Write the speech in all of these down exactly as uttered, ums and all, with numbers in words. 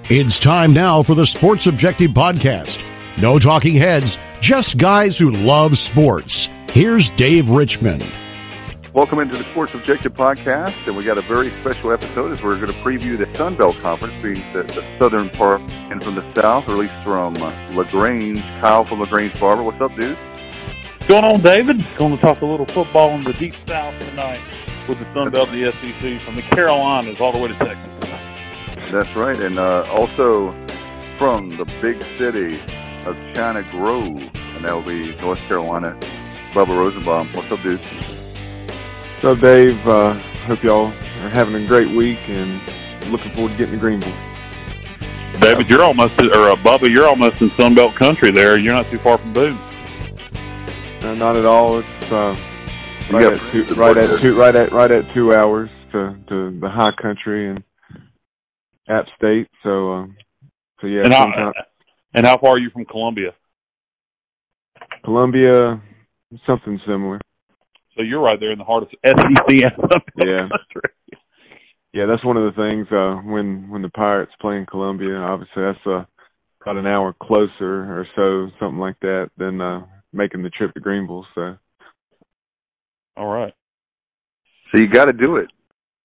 It's time now for the Sports Objective Podcast. No talking heads, just guys who love sports. Here's Dave Richmond. Welcome into the Sports Objective Podcast, and we got a very special episode as we're going to preview the Sun Belt Conference, being the, the southern part, and from the south, or at least from uh, LaGrange. Kyle from LaGrange Barber. What's up, dude? What's going on, David? Going to talk a little football in the deep south tonight with the Sun Belt and the S E C from the Carolinas all the way to Texas. That's right, and uh, also from the big city of China Grove, and that will be North Carolina, Bubba Rosenbaum. What's up, dude? What's up, Dave? Uh, hope y'all are having a great week and looking forward to getting to Greenville. David, you're almost, or uh, Bubba, you're almost in Sun Belt country there. You're not too far from Boone. No, not at all. It's uh, right, at two, right at two, right at right at two hours to, to the high country and App State. So, uh, so yeah. And how, and how far are you from Columbia? Columbia, something similar. So you're right there in the heart of S E C and Sun Belt yeah. country. Yeah, that's one of the things uh, when when the Pirates play in Columbia. Obviously, that's uh, about an hour closer or so, something like that, than uh, making the trip to Greenville. So, all right. So you got to do it.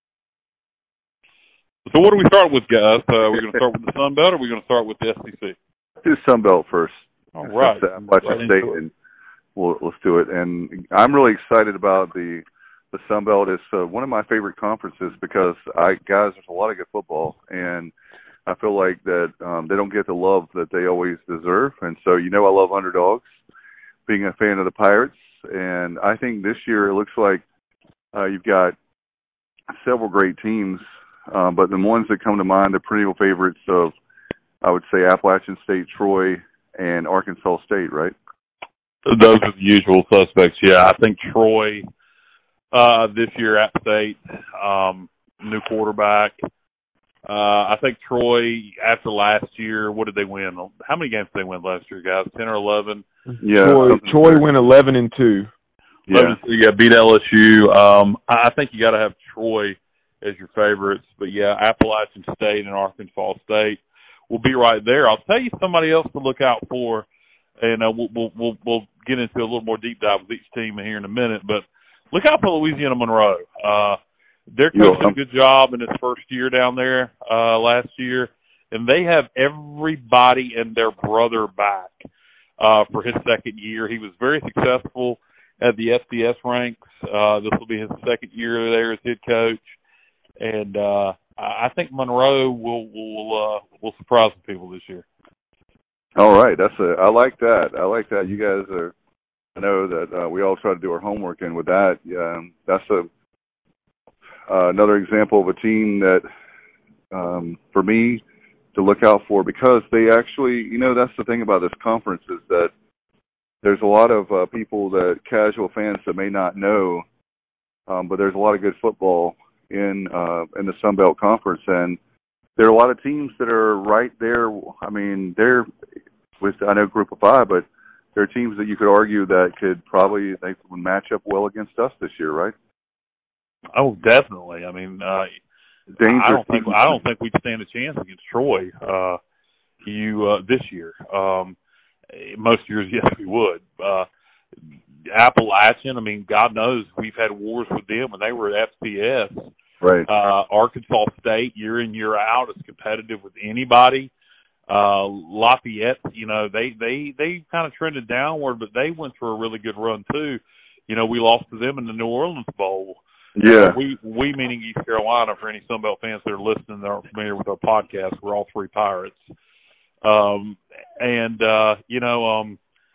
So what do we start with, guys? Uh, are we going to start with the Sun Belt, or are we going to start with the S E C? Do Sun Belt first. All right. Appalachian right State, and we'll, let's do it. And I'm really excited about the the Sun Belt. It's uh, one of my favorite conferences because, I guys, there's a lot of good football, and I feel like that um, they don't get the love that they always deserve. And so, you know, I love underdogs, being a fan of the Pirates. And I think this year it looks like uh, you've got several great teams, um, but the ones that come to mind, the perennial favorites of, I would say, Appalachian State, Troy, and Arkansas State, right? Those are the usual suspects, yeah. I think Troy uh, this year, App State, um, new quarterback. Uh, I think Troy, after last year, what did they win? How many games did they win last year, guys? ten or eleven? Yeah. Troy, Troy went eleven and two. Yeah, yeah, beat L S U. Um, I think you got to have Troy as your favorites. But, yeah, Appalachian State and Arkansas State will be right there. I'll tell you somebody else to look out for, and uh, we'll, we'll we'll we'll get into a little more deep dive with each team here in a minute. But look out for Louisiana Monroe. Uh, their coach did a good job in his first year down there uh, last year, and they have everybody and their brother back uh, for his second year. He was very successful at the F C S ranks. Uh, this will be his second year there as head coach, and uh, I think Monroe will will uh, will surprise some people this year. All right, that's a. I like that. I like that. You guys are. I know that uh, we all try to do our homework, and with that, um, that's a uh, another example of a team that, um, for me, to look out for, because they actually, you know, that's the thing about this conference is that there's a lot of uh, people that casual fans that may not know, um, but there's a lot of good football in uh, in the Sun Belt Conference, and there are a lot of teams that are right there. I mean, they're with, I know, Group of Five, but there are teams that you could argue that could probably, they would match up well against us this year, right? Oh, definitely. I mean, uh, I don't think I don't think we'd stand a chance against Troy. Uh, you uh, this year, um, most years, yes, we would. Uh, Appalachian, I mean, God knows we've had wars with them when they were at F C S. Right. Uh, Arkansas State, year in, year out, is competitive with anybody. Uh, Lafayette, you know, they, they, they kind of trended downward, but they went through a really good run too. You know, we lost to them in the New Orleans Bowl. Yeah. Uh, we, we meaning East Carolina, for any Sun Belt fans that are listening that aren't familiar with our podcast, we're all three Pirates. Um, and, uh, you know, um,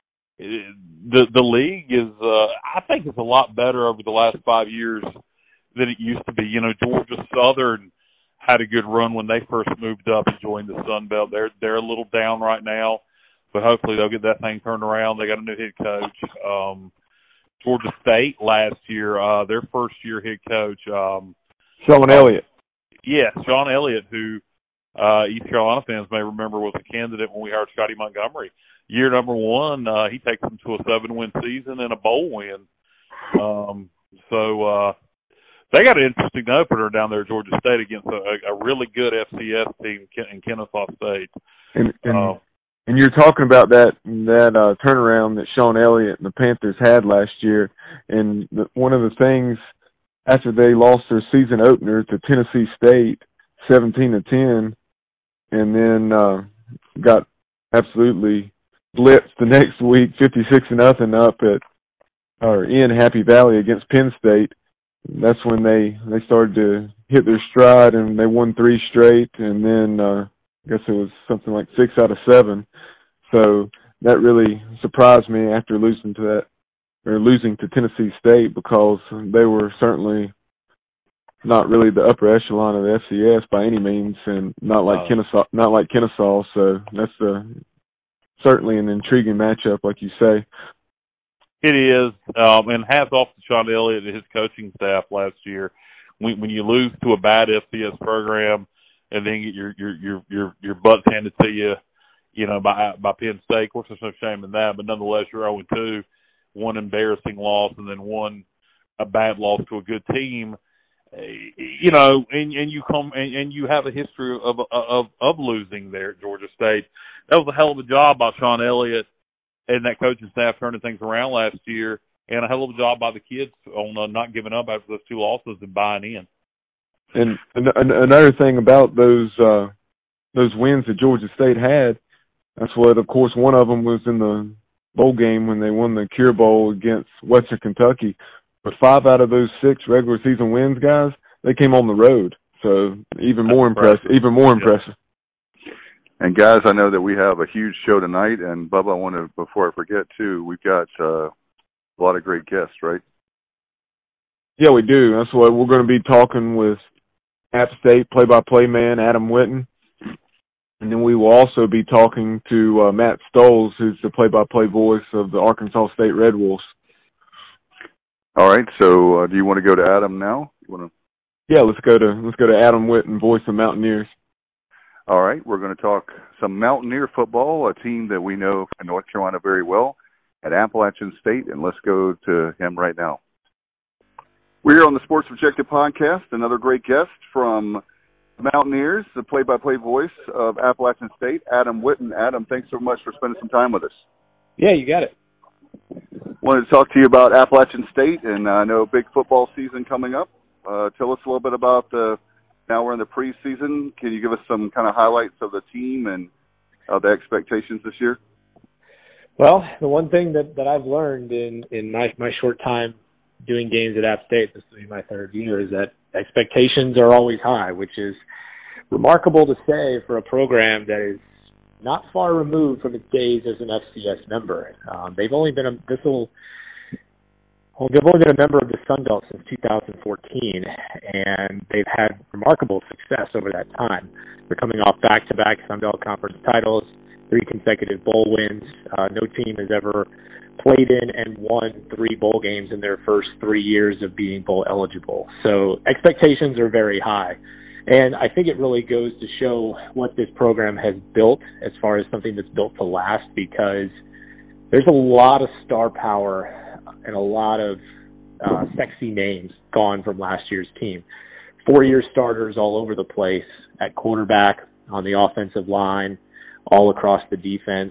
the, the league is, uh, I think it's a lot better over the last five years than it used to be. You know, Georgia Southern had a good run when they first moved up and joined the Sun Belt. They're they're a little down right now, but hopefully they'll get that thing turned around. They got a new head coach. Um, Georgia State last year, uh, their first year head coach, um, Sean Elliott. Yeah, Sean Elliott, who uh, East Carolina fans may remember was a candidate when we hired Scotty Montgomery. Year number one, uh, he takes them to a seven-win season and a bowl win. Um, so. Uh, they got an interesting opener down there at Georgia State against a, a really good F C S team in Kennesaw State. And, and, uh, and you're talking about that that uh, turnaround that Sean Elliott and the Panthers had last year, and the, one of the things after they lost their season opener to Tennessee State, seventeen to ten, and then uh, got absolutely blitzed the next week, fifty-six to nothing up at or in Happy Valley against Penn State. That's when they they started to hit their stride, and they won three straight, and then uh, I guess it was something like six out of seven. So that really surprised me after losing to that or losing to Tennessee State, because they were certainly not really the upper echelon of the F C S by any means, and not like oh. Kennesaw. Not like Kennesaw. So that's a, certainly an intriguing matchup, like you say. It is, um, and hats off to Sean Elliott and his coaching staff last year. When, when you lose to a bad F C S program and then get your your your your, your butts handed to you, you know, by by Penn State, of course, there's no shame in that. But nonetheless, you're oh and two, one embarrassing loss, and then one a bad loss to a good team. You know, and, and you come and, and you have a history of of of losing there at Georgia State. That was a hell of a job by Sean Elliott and that coaching staff turning things around last year, and a hell of a job by the kids on uh, not giving up after those two losses and buying in. And, and, and another thing about those uh, those wins that Georgia State had, that's what, of course, one of them was in the bowl game when they won the Cure Bowl against Western Kentucky. But five out of those six regular season wins, guys, they came on the road. So even more impressive. Even more impressive. And guys, I know that we have a huge show tonight, and Bubba, I want to, before I forget too, we've got uh, a lot of great guests, right? Yeah, we do. That's what we're going to be talking with App State play-by-play man Adam Witten, and then we will also be talking to uh, Matt Stoles, who's the play-by-play voice of the Arkansas State Red Wolves. All right. So, uh, do you want to go to Adam now? You want to? Yeah, let's go to let's go to Adam Witten, voice of Mountaineers. All right, we're going to talk some Mountaineer football, a team that we know in North Carolina very well at Appalachian State, and let's go to him right now. We're here on the Sports Objective Podcast, another great guest from Mountaineers, the play-by-play voice of Appalachian State, Adam Witten. Adam, thanks so much for spending some time with us. Yeah, you got it. Wanted to talk to you about Appalachian State, and I know big football season coming up. Uh, tell us a little bit about the Now we're in the preseason. Can you give us some kind of highlights of the team and uh, the expectations this year? Well, the one thing that, that I've learned in, in my, my short time doing games at App State, this will be my third year, is that expectations are always high, which is remarkable to say for a program that is not far removed from its days as an F C S member. Um, they've only been a, this will Well, they've only been a member of the Sun Belt since two thousand fourteen, and they've had remarkable success over that time. They're coming off back-to-back Sun Belt Conference titles, three consecutive bowl wins. Uh, no team has ever played in and won three bowl games in their first three years of being bowl eligible. So expectations are very high. And I think it really goes to show what this program has built as far as something that's built to last, because there's a lot of star power and a lot of uh, sexy names gone from last year's team. Four-year starters all over the place at quarterback, on the offensive line, all across the defense.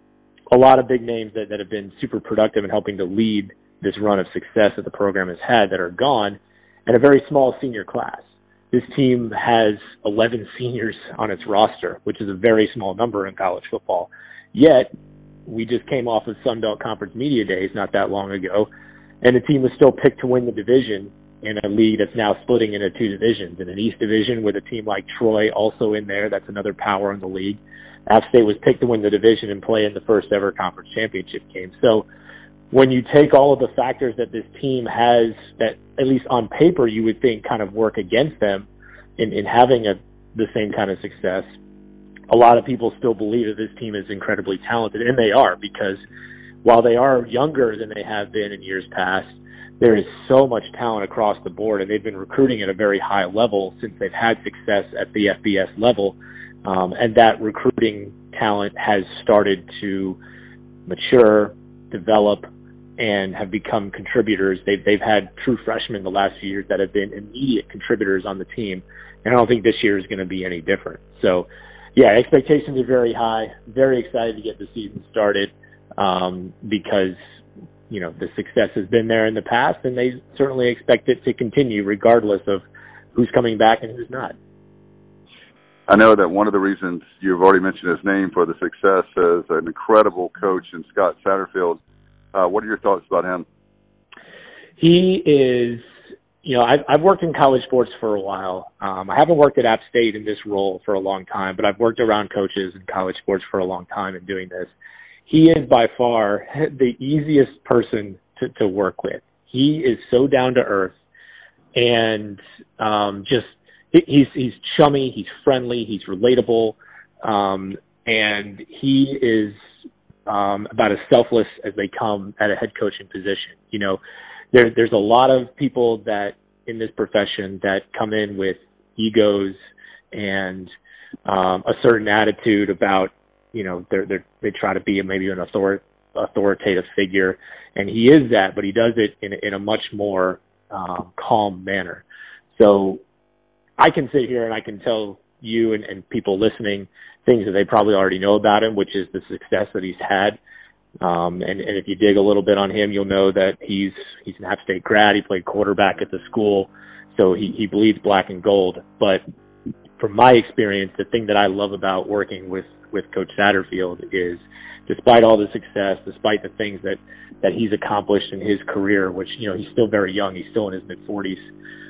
A lot of big names that, that have been super productive in helping to lead this run of success that the program has had that are gone, and a very small senior class. This team has eleven seniors on its roster, which is a very small number in college football. Yet, we just came off of Sun Belt Conference Media Days not that long ago, and the team was still picked to win the division in a league that's now splitting into two divisions. In an East Division with a team like Troy also in there, that's another power in the league. App State was picked to win the division and play in the first ever conference championship game. So when you take all of the factors that this team has that, at least on paper, you would think kind of work against them in, in having a, the same kind of success, a lot of people still believe that this team is incredibly talented, and they are, because while they are younger than they have been in years past, there is so much talent across the board, and they've been recruiting at a very high level since they've had success at the F B S level, um, and that recruiting talent has started to mature, develop, and have become contributors. They've, they've had true freshmen the last few years that have been immediate contributors on the team, and I don't think this year is going to be any different. So, yeah, expectations are very high. Very excited to get the season started um, because, you know, the success has been there in the past, and they certainly expect it to continue regardless of who's coming back and who's not. I know that one of the reasons you've already mentioned his name for the success is an incredible coach in Scott Satterfield. Uh, what are your thoughts about him? He is, you know, I've, I've worked in college sports for a while. Um, I haven't worked at App State in this role for a long time, but I've worked around coaches in college sports for a long time in doing this. He is by far the easiest person to, to work with. He is so down to earth and um, just he's he's chummy, he's friendly, he's relatable, um, and he is um, about as selfless as they come at a head coaching position. You know, there there's a lot of people that in this profession that come in with egos and um, a certain attitude about, you know, they're, they're, they try to be maybe an author, authoritative figure, and he is that, but he does it in, in a much more um, calm manner. So I can sit here and I can tell you and, and people listening things that they probably already know about him, which is the success that he's had. Um, and, and if you dig a little bit on him, you'll know that he's he's an App State grad. He played quarterback at the school, so he, he bleeds black and gold. But from my experience, the thing that I love about working with, with Coach Satterfield is, despite all the success, despite the things that, that he's accomplished in his career, which, you know, he's still very young, he's still in his mid-forties,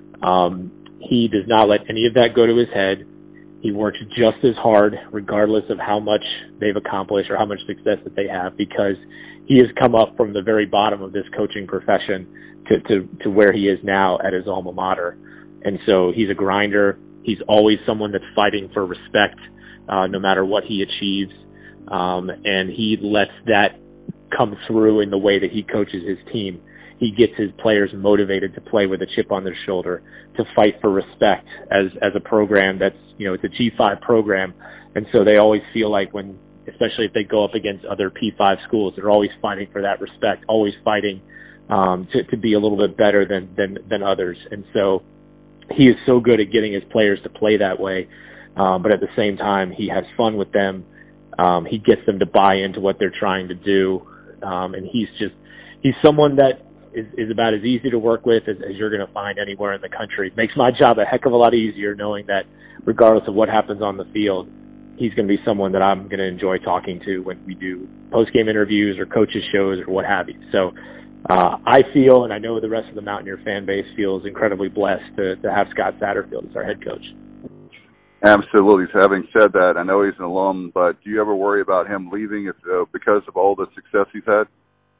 um, he does not let any of that go to his head. He works just as hard, regardless of how much they've accomplished or how much success that they have, because he has come up from the very bottom of this coaching profession to, to, to where he is now at his alma mater. And so he's a grinder. He's always someone that's fighting for respect, uh, no matter what he achieves. Um, and he lets that come through in the way that he coaches his team. He gets his players motivated to play with a chip on their shoulder, to fight for respect as, as a program that's, you know, it's a G five program. And so they always feel like when, especially if they go up against other P five schools, they're always fighting for that respect, always fighting, um, to, to be a little bit better than, than, than others. And so he is so good at getting his players to play that way. Um, but at the same time, he has fun with them. Um, he gets them to buy into what they're trying to do. Um, and he's just, he's someone that is, is about as easy to work with as, as you're going to find anywhere in the country. Makes my job a heck of a lot easier knowing that regardless of what happens on the field, he's going to be someone that I'm going to enjoy talking to when we do post-game interviews or coaches shows or what have you. So uh, I feel, and I know the rest of the Mountaineer fan base feels incredibly blessed to, to have Scott Satterfield as our head coach. Absolutely. So having said that, I know he's an alum, but do you ever worry about him leaving if, uh, because of all the success he's had?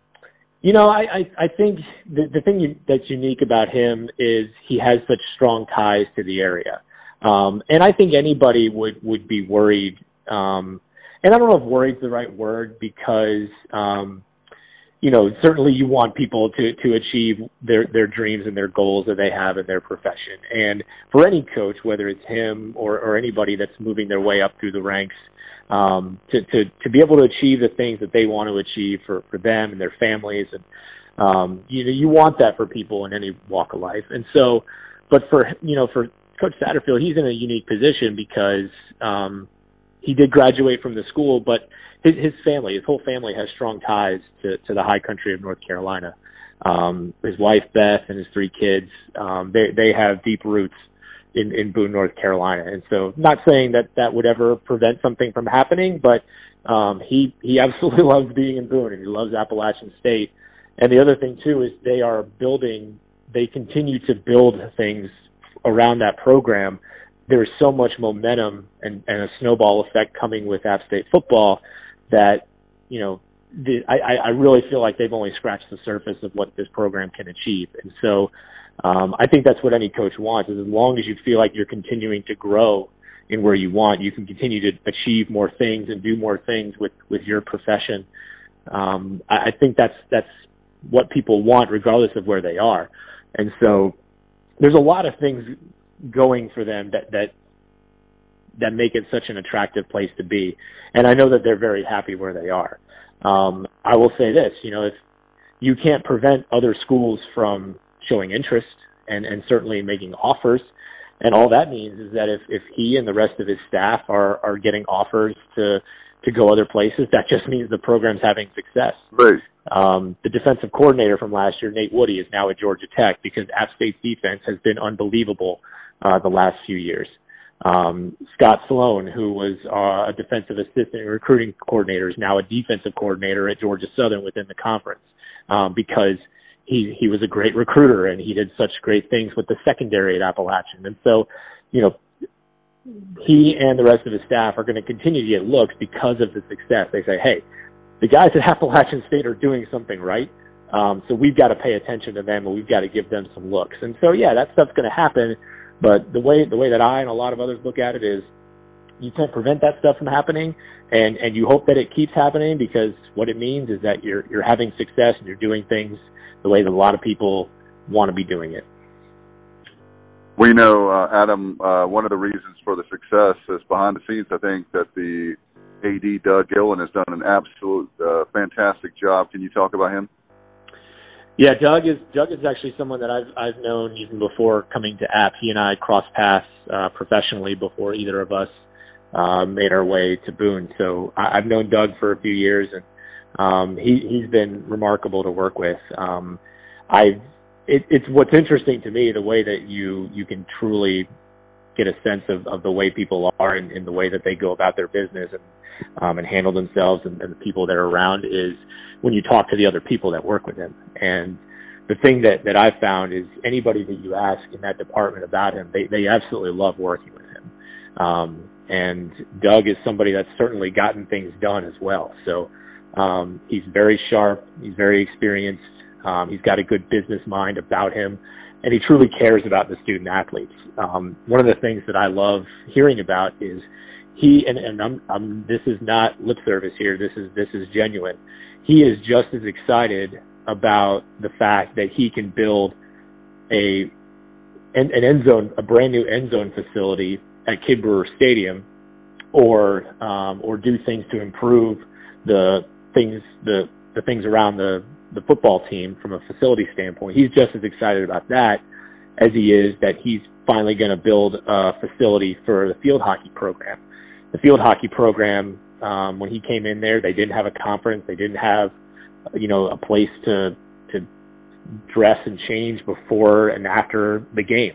You know, I, I, I think the, the thing you, that's unique about him is he has such strong ties to the area. Um, and I think anybody would, would be worried. Um, and I don't know if worried is the right word because, um, you know, certainly you want people to, to achieve their, their dreams and their goals that they have in their profession. And for any coach, whether it's him or, or anybody that's moving their way up through the ranks, um, to, to, to be able to achieve the things that they want to achieve for, for them and their families. And, um, you know, you want that for people in any walk of life. And so, but for, you know, for Coach Satterfield, he's in a unique position because, um, he did graduate from the school, but his, his family, his whole family has strong ties to, to the high country of North Carolina. Um, his wife, Beth, and his three kids, um, they, they have deep roots in, in Boone, North Carolina. And so not saying that that would ever prevent something from happening, but, um, he, he absolutely loves being in Boone and he loves Appalachian State. And the other thing too is they are building, they continue to build things around that program. There's so much momentum and, and a snowball effect coming with App State football that, you know, the, I, I really feel like they've only scratched the surface of what this program can achieve. And so um, I think that's what any coach wants, is as long as you feel like you're continuing to grow in where you want, you can continue to achieve more things and do more things with, with your profession. Um, I, I think that's that's what people want regardless of where they are. And so there's a lot of things going for them that, that that make it such an attractive place to be. And I know that they're very happy where they are. Um, I will say this, you know, if you can't prevent other schools from showing interest and, and certainly making offers. And all that means is that if, if he and the rest of his staff are, are getting offers to, to go other places, that just means the program's having success. Right. Um, the defensive coordinator from last year, Nate Woody, is now at Georgia Tech because App State's defense has been unbelievable uh, the last few years. Um, Scott Sloan, who was uh, a defensive assistant and recruiting coordinator, is now a defensive coordinator at Georgia Southern within the conference um, because he he was a great recruiter and he did such great things with the secondary at Appalachian. And so, you know, he and the rest of his staff are going to continue to get looks because of the success. They say, hey, the guys at Appalachian State are doing something right, um, so we've got to pay attention to them and we've got to give them some looks. And so, yeah, that stuff's going to happen. But the way the way that I and a lot of others look at it is you can't prevent that stuff from happening, and, and you hope that it keeps happening because what it means is that you're you're having success and you're doing things the way that a lot of people want to be doing it. We know, uh, Adam, uh, one of the reasons for the success is behind the scenes. I think that the A D, Doug Gillen, has done an absolute uh, fantastic job. Can you talk about him? Yeah, Doug is Doug is actually someone that I've I've known even before coming to App. He and I crossed paths uh, professionally before either of us uh, made our way to Boone. So I, I've known Doug for a few years, and um, he he's been remarkable to work with. Um, I it, it's what's interesting to me the way that you you can truly get a sense of, of the way people are and, and the way that they go about their business and um, and handle themselves and, and the people that are around is when you talk to the other people that work with him. And the thing that, that I've found is anybody that you ask in that department about him, they, they absolutely love working with him. Um, and Doug is somebody that's certainly gotten things done as well. So um, he's very sharp. He's very experienced. Um, he's got a good business mind about him. And he truly cares about the student athletes. Um, one of the things that I love hearing about is he, and, and I'm, I'm, this is not lip service here. This is, this is genuine. He is just as excited about the fact that he can build a, an, an end zone, a brand new end zone facility at Kidd Brewer Stadium, or, um, or do things to improve the things, the, the things around the, the football team from a facility standpoint. He's just as excited about that as he is that he's finally going to build a facility for the field hockey program. The field hockey program, um, when he came in there, they didn't have a conference. They didn't have, you know, a place to, to dress and change before and after the game.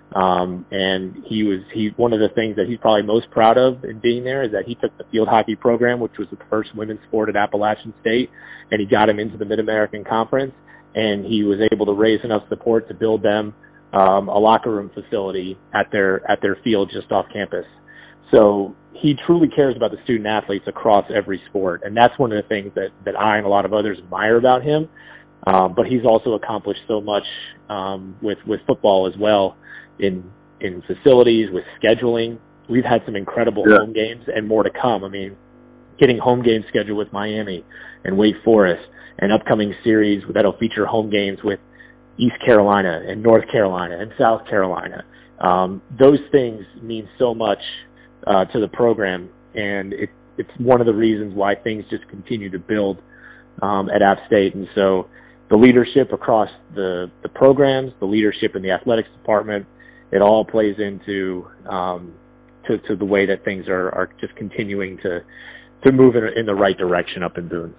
Um, and he was, he, one of the things that he's probably most proud of in being there is that he took the field hockey program, which was the first women's sport at Appalachian State, and he got him into the Mid-American Conference, and he was able to raise enough support to build them, um, a locker room facility at their, at their field just off campus. So he truly cares about the student athletes across every sport. And that's one of the things that, that I and a lot of others admire about him. Um, but he's also accomplished so much, um, with, with football as well. In in facilities, with scheduling. We've had some incredible yeah. home games and more to come. I mean, getting home games scheduled with Miami and Wake Forest, an upcoming series that'll feature home games with East Carolina and North Carolina and South Carolina. Um, those things mean so much uh, to the program, and it, it's one of the reasons why things just continue to build um, at App State. And so the leadership across the, the programs, the leadership in the athletics department, it all plays into um, to, to the way that things are, are just continuing to to move in, in the right direction up in Boone.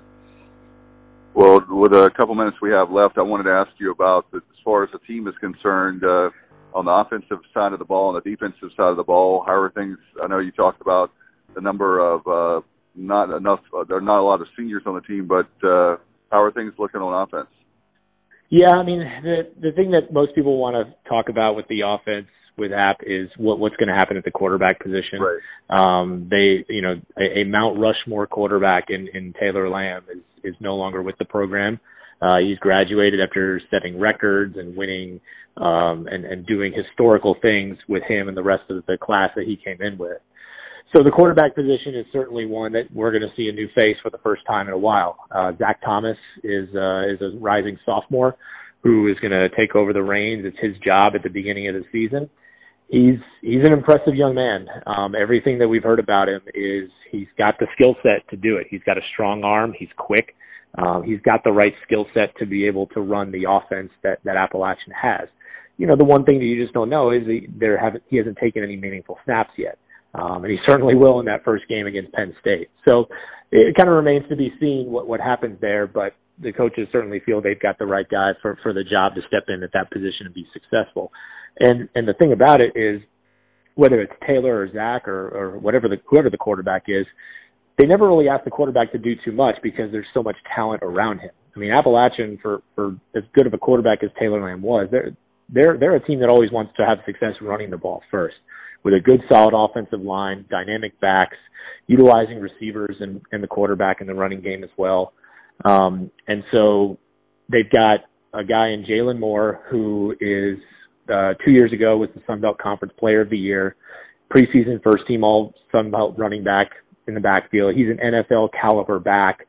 Well, with a couple minutes we have left, I wanted to ask you about, the, as far as the team is concerned, uh, on the offensive side of the ball and the defensive side of the ball, how are things? I know you talked about the number of uh, not enough, uh, there are not a lot of seniors on the team, but uh, how are things looking on offense? Yeah, I mean, the the thing that most people want to talk about with the offense with App is what what's going to happen at the quarterback position. Right. Um, they, you know, a, a Mount Rushmore quarterback in, in Taylor Lamb is, is no longer with the program. Uh, he's graduated after setting records and winning um, and, and doing historical things with him and the rest of the class that he came in with. So the quarterback position is certainly one that we're going to see a new face for the first time in a while. Uh, Zach Thomas is uh, is a rising sophomore who is going to take over the reins. It's his job at the beginning of the season. He's he's an impressive young man. Um, everything that we've heard about him is he's got the skill set to do it. He's got a strong arm. He's quick. Um, he's got the right skill set to be able to run the offense that, that Appalachian has. You know, the one thing that you just don't know is he, there haven't, he hasn't taken any meaningful snaps yet. Um, and he certainly will in that first game against Penn State. So it kind of remains to be seen what, what happens there, but the coaches certainly feel they've got the right guy for, for the job to step in at that position and be successful. And and the thing about it is, whether it's Taylor or Zach or, or whatever the whoever the quarterback is, they never really ask the quarterback to do too much because there's so much talent around him. I mean, Appalachian, for, for as good of a quarterback as Taylor Lamb was, they're they're they're a team that always wants to have success running the ball first, with a good, solid offensive line, dynamic backs, utilizing receivers and, and the quarterback in the running game as well. Um, and so they've got a guy in Jalen Moore who is uh, two years ago was the Sun Belt Conference Player of the Year, preseason first team all Sun Belt running back in the backfield. He's an N F L caliber back.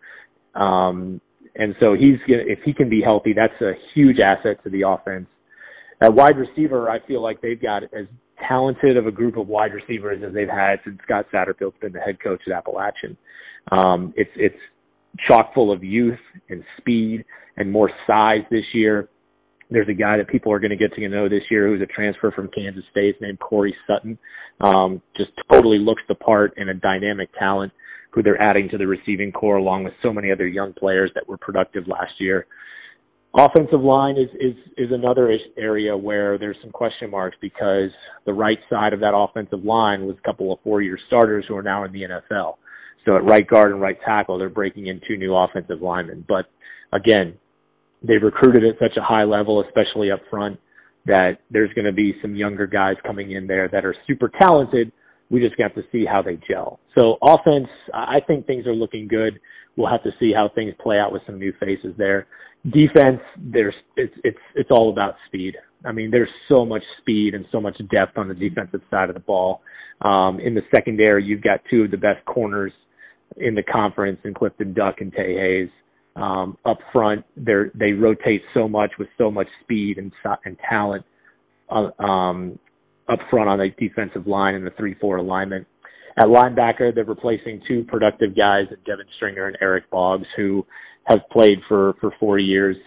Um, and so he's if he can be healthy, that's a huge asset to the offense. At wide receiver, I feel like they've got as talented of a group of wide receivers as they've had since Scott Satterfield's been the head coach at Appalachian. Um, it's it's chock full of youth and speed and more size this year. There's a guy that people are going to get to know this year who's a transfer from Kansas State named Corey Sutton. Um, just totally looks the part and a dynamic talent who they're adding to the receiving core along with so many other young players that were productive last year. Offensive line is, is, is another area where there's some question marks because the right side of that offensive line was a couple of four-year starters who are now in the N F L. So at right guard and right tackle, they're breaking in two new offensive linemen. But again, they've recruited at such a high level, especially up front, that there's going to be some younger guys coming in there that are super talented. We just have to see how they gel. So offense, I think things are looking good. We'll have to see how things play out with some new faces there. Defense, there's it's it's it's all about speed. I mean, there's so much speed and so much depth on the defensive side of the ball. Um, in the secondary, you've got two of the best corners in the conference in Clifton Duck and Tay Hayes. Um, up front, they they rotate so much with so much speed and and talent uh, um, up front on the defensive line in the three four alignment. At linebacker, they're replacing two productive guys, Devin Stringer and Eric Boggs, who have played for, for four years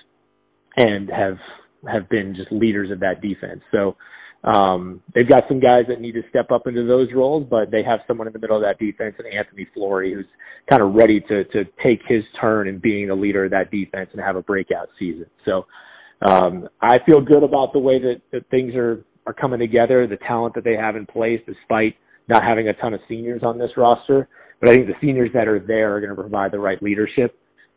and have have been just leaders of that defense. So um, they've got some guys that need to step up into those roles, but they have someone in the middle of that defense, and Anthony Flory, who's kind of ready to to take his turn in being the leader of that defense and have a breakout season. So um, I feel good about the way that, that things are, are coming together, the talent that they have in place, despite not having a ton of seniors on this roster. But I think the seniors that are there are going to provide the right leadership.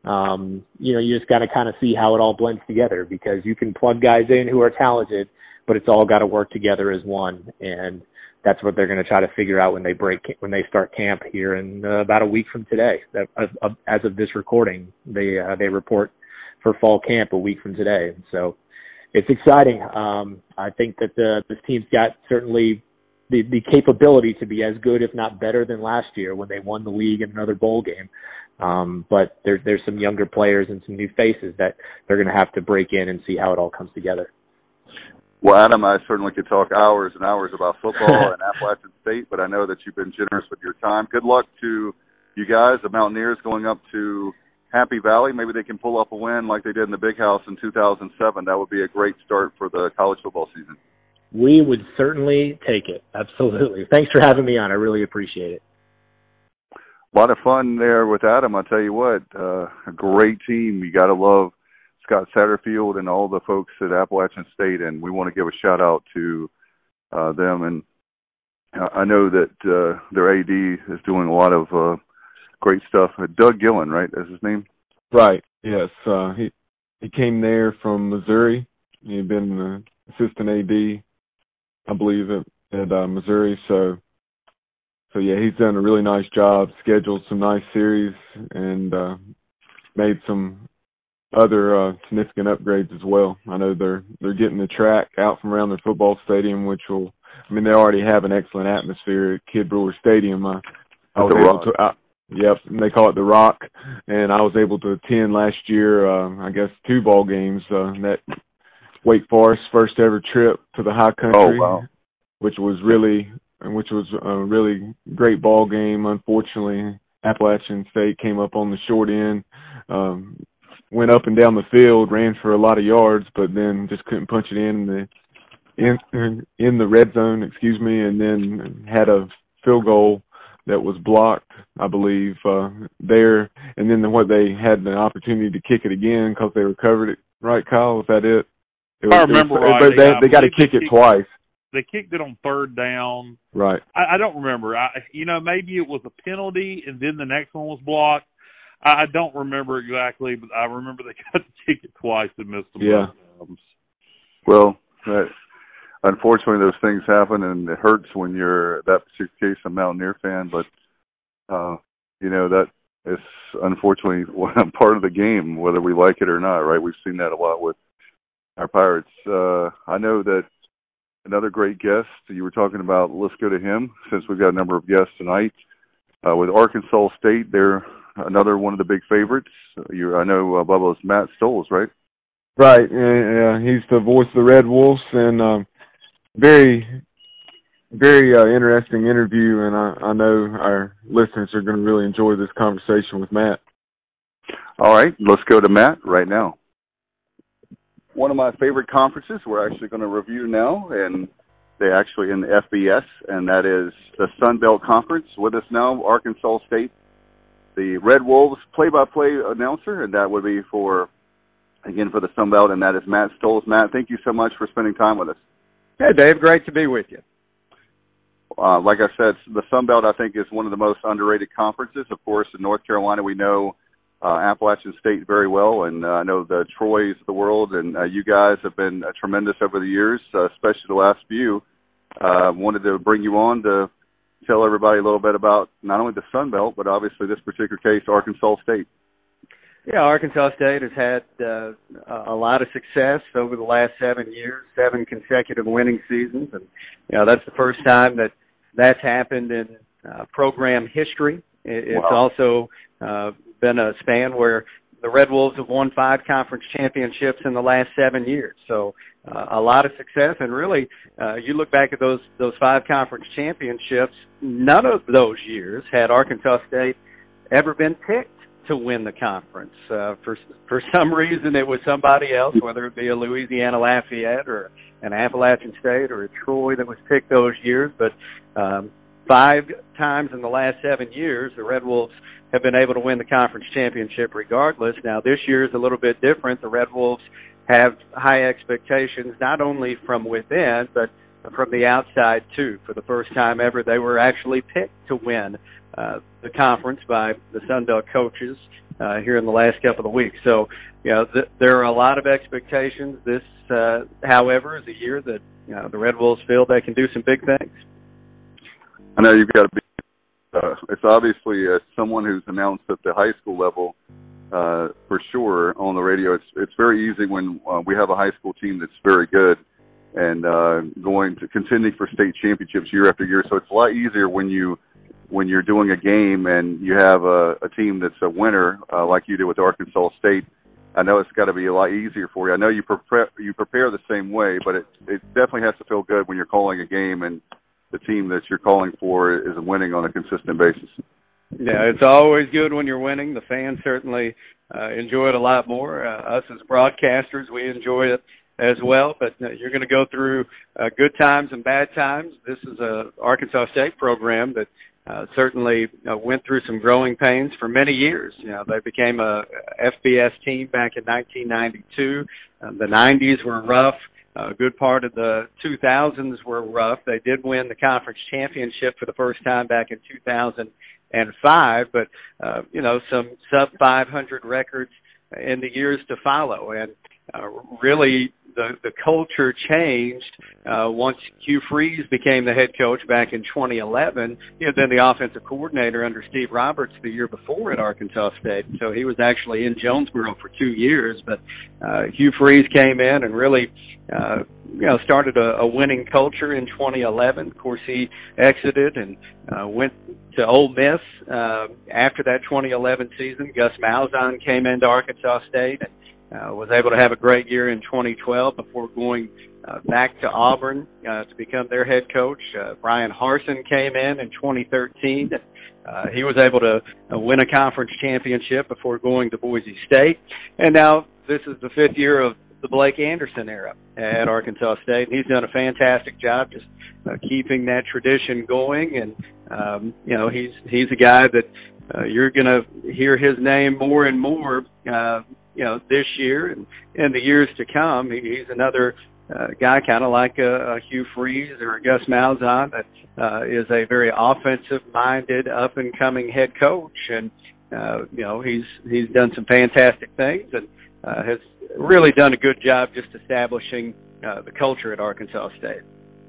Um, you know, you just got to kind of see how it all blends together, because you can plug guys in who are talented, but it's all got to work together as one. And that's what they're going to try to figure out when they break, when they start camp here in uh, about a week from today. That, uh, as of this recording, they, uh, they report for fall camp a week from today. So it's exciting. Um, I think that the, this team's got certainly the, the capability to be as good, if not better, than last year when they won the league in another bowl game. Um, but there's there's some younger players and some new faces that they're going to have to break in and see how it all comes together. Well, Adam, I certainly could talk hours and hours about football and Appalachian State, but I know that you've been generous with your time. Good luck to you guys, the Mountaineers, going up to Happy Valley. Maybe they can pull up a win like they did in the Big House in two thousand seven. That would be a great start for the college football season. We would certainly take it. Absolutely. Thanks for having me on. I really appreciate it. A lot of fun there with Adam. I'll tell you what, uh, a great team. You got to love Scott Satterfield and all the folks at Appalachian State, and we want to give a shout out to uh, them. And I know that uh, their A D is doing a lot of uh, great stuff. Doug Gillen, right? Is his name? Right. Yes. Uh, he he came there from Missouri. He'd been the assistant A D, I believe, at, at uh, Missouri. So. So, yeah, he's done a really nice job, scheduled some nice series, and uh, made some other uh, significant upgrades as well. I know they're they're getting the track out from around their football stadium, which will – I mean, they already have an excellent atmosphere at Kid Brewer Stadium. I, I was able to I, Yep, they call it the Rock, and I was able to attend last year, uh, I guess, two ball games, uh, that Wake Forest first ever trip to the high country, oh, wow. which was really – which was a really great ball game. Unfortunately, Appalachian State came up on the short end. Um, went up and down the field, ran for a lot of yards, but then just couldn't punch it in the in in the red zone, excuse me, and then had a field goal that was blocked, I believe, uh, there. And then what they had the opportunity to kick it again because they recovered it. Right, Kyle? Was that it? it was, I remember it was, right. But they, yeah, they got to kick it twice. They kicked it on third down. Right. I, I don't remember. I, you know, maybe it was a penalty and then the next one was blocked. I, I don't remember exactly, but I remember they got to kick it twice and missed them. Yeah. Times. Well, that, unfortunately, those things happen, and it hurts when you're that particular case a Mountaineer fan. But uh, you know that is unfortunately part of the game, whether we like it or not. Right? We've seen that a lot with our Pirates. Uh, I know that. Another great guest you were talking about, let's go to him, since we've got a number of guests tonight. Uh, with Arkansas State, they're another one of the big favorites. You're, I know uh, Bubba's Matt Stoles, right? Right. Yeah, he's the voice of the Red Wolves, and um, very, very uh, interesting interview, and I, I know our listeners are going to really enjoy this conversation with Matt. All right, let's go to Matt right now. One of my favorite conferences we're actually going to review now, and they're actually in the F B S, and that is the Sun Belt Conference. With us now, Arkansas State, the Red Wolves play-by-play announcer, and that would be for, again, for the Sun Belt, and that is Matt Stoles. Matt, thank you so much for spending time with us. Hey, Dave, great to be with you. Uh, like I said, the Sun Belt, I think, is one of the most underrated conferences. Of course, in North Carolina, we know Uh, Appalachian State very well, and uh, I know the Troys of the world, and uh, you guys have been uh, tremendous over the years, uh, especially the last few. Uh, wanted to bring you on to tell everybody a little bit about not only the Sun Belt, but obviously this particular case, Arkansas State. Yeah, Arkansas State has had uh, a lot of success over the last seven years, seven consecutive winning seasons, and you know that's the first time that that's happened in uh, program history. It's wow. also uh, been a span where the Red Wolves have won five conference championships in the last seven years. So uh, a lot of success. And really, uh, you look back at those those five conference championships, none of those years had Arkansas State ever been picked to win the conference. Uh, for for some reason, it was somebody else, whether it be a Louisiana Lafayette or an Appalachian State or a Troy that was picked those years. But um, five times in the last seven years, the Red Wolves have been able to win the conference championship regardless. Now, this year is a little bit different. The Red Wolves have high expectations, not only from within, but from the outside, too. For the first time ever, they were actually picked to win uh, the conference by the Sun Belt coaches uh, here in the last couple of weeks. So, you know, th- there are a lot of expectations. This, uh, however, is a year that, you know, the Red Wolves feel they can do some big things. I know you've got to be, uh, it's obviously uh, someone who's announced at the high school level, uh, for sure, on the radio. It's it's very easy when uh, we have a high school team that's very good and uh, going to contending for state championships year after year. So it's a lot easier when you when you're doing a game and you have a, a team that's a winner, uh, like you did with Arkansas State. I know it's got to be a lot easier for you. I know you prepare you prepare the same way, but it it definitely has to feel good when you're calling a game and the team that you're calling for is winning on a consistent basis. Yeah, it's always good when you're winning. The fans certainly uh, enjoy it a lot more. Uh, us as broadcasters, we enjoy it as well. But uh, you're going to go through uh, good times and bad times. This is a Arkansas State program that uh, certainly uh, went through some growing pains for many years. You know, they became a F B S team back in nineteen ninety-two. Uh, the nineties were rough. A good part of the two thousands were rough. They did win the conference championship for the first time back in two thousand five, but, uh, you know, some sub five hundred records in the years to follow. And uh, really, the, the culture changed uh, once Hugh Freeze became the head coach back in twenty eleven. He had been the offensive coordinator under Steve Roberts the year before at Arkansas State. So he was actually in Jonesboro for two years. But uh, Hugh Freeze came in and really, uh, you know, started a, a winning culture in twenty eleven. Of course, he exited and uh, went to Ole Miss uh, after that twenty eleven season. Gus Malzahn came into Arkansas State and Uh, was able to have a great year in twenty twelve before going uh, back to Auburn uh, to become their head coach. Uh, Brian Harsin came in in twenty thirteen. Uh, he was able to uh, win a conference championship before going to Boise State. And now this is the fifth year of the Blake Anderson era at Arkansas State. And he's done a fantastic job just uh, keeping that tradition going. And, um, you know, he's he's a guy that uh, you're going to hear his name more and more, uh, you know, this year and in the years to come. He, he's another uh, guy kind of like a, a Hugh Freeze or a Gus Malzahn that uh, is a very offensive-minded, up-and-coming head coach. And, uh, you know, he's he's done some fantastic things and uh, has really done a good job just establishing uh, the culture at Arkansas State.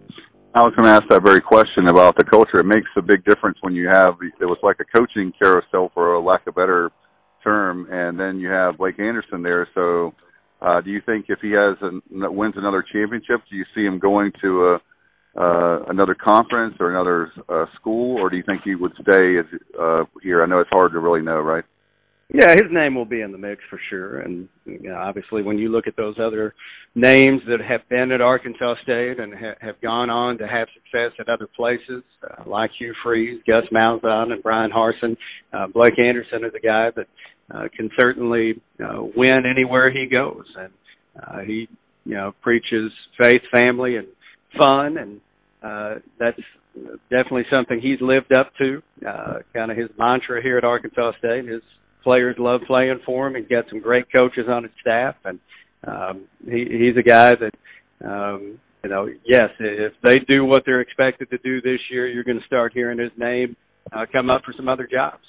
I was going to ask that very question about the culture. It makes a big difference when you have, it was like a coaching carousel for a lack of a better term, and then you have Blake Anderson there. So uh, do you think if he has a, wins another championship, do you see him going to a, uh, another conference or another uh, school, or do you think he would stay as, uh, here? I know it's hard to really know, right? Yeah, his name will be in the mix for sure. And you know, obviously when you look at those other names that have been at Arkansas State and ha- have gone on to have success at other places, uh, like Hugh Freeze, Gus Malzahn, and Brian Harsin, uh, Blake Anderson is a guy that uh, can certainly uh, win anywhere he goes. And uh, he, you know, preaches faith, family, and fun, and uh, that's definitely something he's lived up to, uh, kind of his mantra here at Arkansas State. His players love playing for him. He's got some great coaches on his staff, and um, he, he's a guy that, um, you know, yes, if they do what they're expected to do this year, you're going to start hearing his name uh, come up for some other jobs.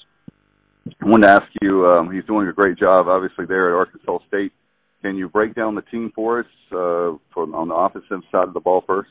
I wanted to ask you, um, he's doing a great job, obviously, there at Arkansas State. Can you break down the team for us uh, for, on the offensive side of the ball first?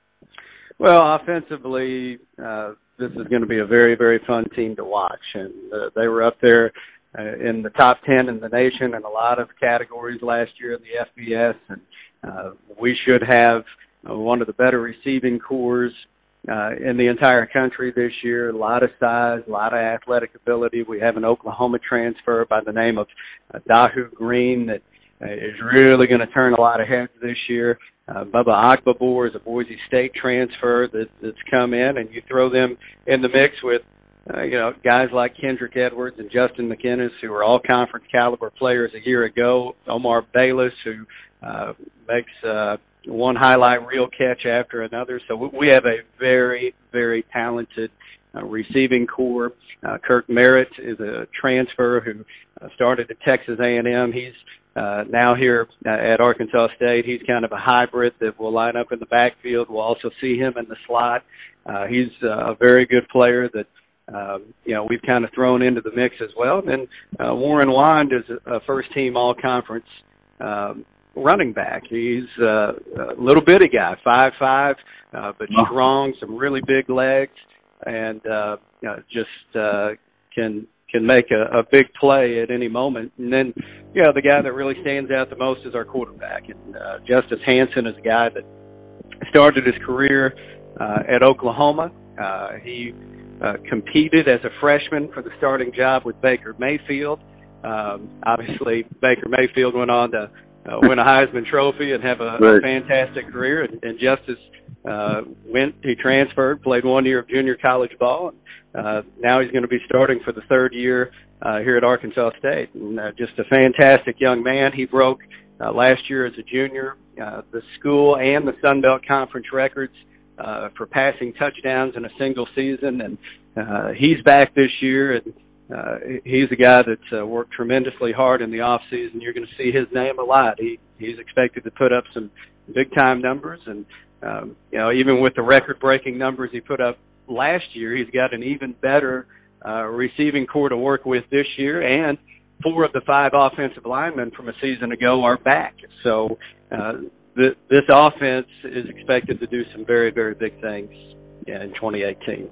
Well, offensively, uh, this is going to be a very, very fun team to watch, and uh, they were up there Uh, in the top ten in the nation in a lot of categories last year in the F B S, and uh, we should have uh, one of the better receiving corps uh, in the entire country this year. A lot of size, a lot of athletic ability. We have an Oklahoma transfer by the name of uh, Dahu Green that uh, is really going to turn a lot of heads this year. Uh, Bubba Agbabor is a Boise State transfer that, that's come in, and you throw them in the mix with Uh, you know, guys like Kendrick Edwards and Justin McInnis, who were all conference caliber players a year ago. Omar Bayless, who uh, makes uh, one highlight reel catch after another. So we have a very, very talented uh, receiving corps. Uh, Kirk Merritt is a transfer who uh, started at Texas A and M. He's uh, now here uh, at Arkansas State. He's kind of a hybrid that will line up in the backfield. We'll also see him in the slot. Uh, he's uh, a very good player that Um, you know, we've kind of thrown into the mix as well. And then uh, Warren Wand is a first-team all-conference um, running back. He's uh, a little bitty guy, five five, uh, but strong, some really big legs, and uh, you know, just uh, can can make a, a big play at any moment. And then, you know, the guy that really stands out the most is our quarterback. And uh, Justice Hansen is a guy that started his career uh, at Oklahoma. Uh, he Uh, competed as a freshman for the starting job with Baker Mayfield. Um, obviously, Baker Mayfield went on to uh, win a Heisman Trophy and have a, right. a fantastic career. And, and Justice uh, went, he transferred, played one year of junior college ball. And, uh, now he's going to be starting for the third year uh, here at Arkansas State. And uh, just a fantastic young man. He broke uh, last year as a junior uh, the school and the Sun Belt Conference records Uh, for passing touchdowns in a single season, and uh, he's back this year, and uh, he's a guy that's uh, worked tremendously hard in the off season. You're going to see his name a lot. He he's expected to put up some big time numbers, and um, you know, even with the record breaking numbers he put up last year, he's got an even better uh, receiving corps to work with this year, and four of the five offensive linemen from a season ago are back. So. Uh, This offense is expected to do some very, very big things in twenty eighteen.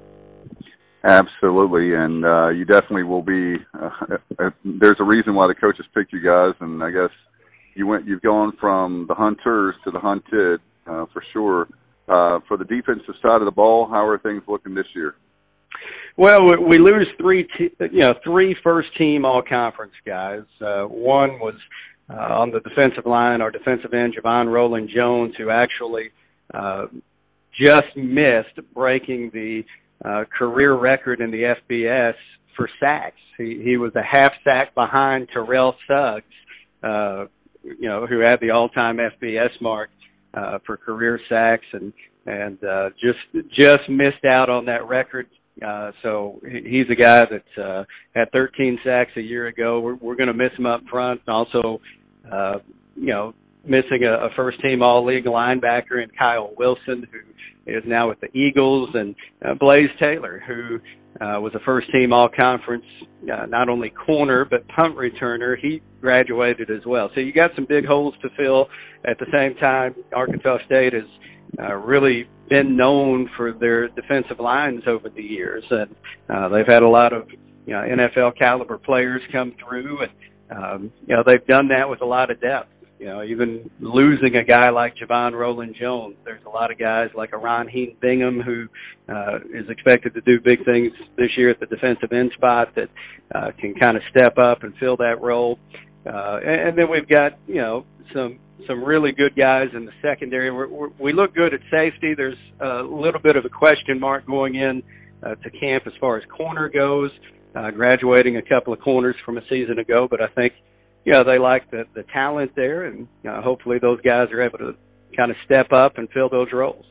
Absolutely, and uh, you definitely will be. Uh, uh, there's a reason why the coaches picked you guys, and I guess you went. You've gone from the hunters to the hunted uh, for sure. Uh, for the defensive side of the ball, how are things looking this year? Well, we lose three, te- you know, three first-team all-conference guys. Uh, one was uh, on the defensive line, our defensive end, Javon Roland Jones, who actually uh, just missed breaking the uh, career record in the F B S for sacks. He, he was a half sack behind Terrell Suggs, uh, you know, who had the all-time F B S mark uh, for career sacks, and and uh, just just missed out on that record. Uh, so he's a guy that uh, had thirteen sacks a year ago. We're, we're going to miss him up front. Also, uh, you know, missing a, a first-team All-League linebacker in Kyle Wilson, who is now with the Eagles, and uh, Blaze Taylor, who uh, was a first-team All-Conference, uh, not only corner but punt returner. He graduated as well. So you got some big holes to fill. At the same time, Arkansas State has uh, really been known for their defensive lines over the years, and uh, they've had a lot of you know N F L caliber players come through, and um, you know they've done that with a lot of depth. You know, even losing a guy like Javon Roland Jones, there's a lot of guys like Aron Heen Bingham, who uh, is expected to do big things this year at the defensive end spot, that uh, can kind of step up and fill that role. Uh, and, and then we've got, you know, some some really good guys in the secondary. We're, we're, we look good at safety. There's a little bit of a question mark going in uh, to camp as far as corner goes, uh, graduating a couple of corners from a season ago, but I think Yeah, they like the, the talent there, and uh, hopefully those guys are able to kind of step up and fill those roles.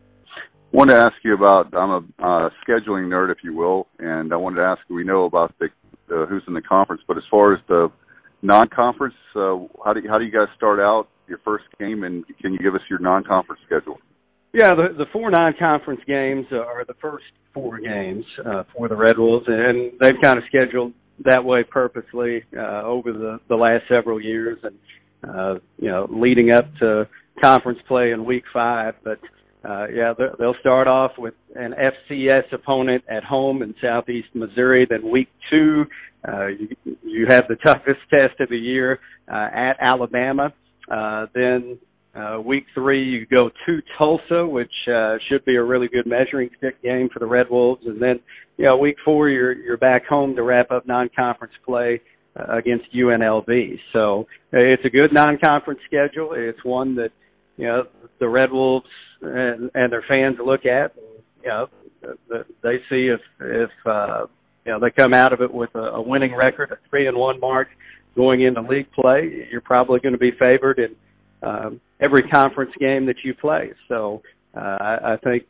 I wanted to ask you about, I'm a uh, scheduling nerd, if you will, and I wanted to ask you, we know about the, the who's in the conference, but as far as the non-conference, uh, how, do you, how do you guys start out your first game, and can you give us your non-conference schedule? Yeah, the, the four non-conference games are the first four games uh, for the Red Wolves, and they've kind of scheduled that way purposely uh, over the, the last several years, and uh, you know, leading up to conference play in week five. But uh, yeah, they'll start off with an F C S opponent at home in Southeast Missouri. Then week two, uh, you, you have the toughest test of the year uh, at Alabama. Uh, then uh, week three, you go to Tulsa, which uh, should be a really good measuring stick game for the Red Wolves, and then you know, week four, you're you're back home to wrap up non-conference play uh, against U N L V. So uh, it's a good non-conference schedule. It's one that you know the Red Wolves and, and their fans look at. And, you know, the, they see if if uh, you know they come out of it with a, a winning record, a three and one mark going into league play. You're probably going to be favored in um, every conference game that you play. So uh, I, I think.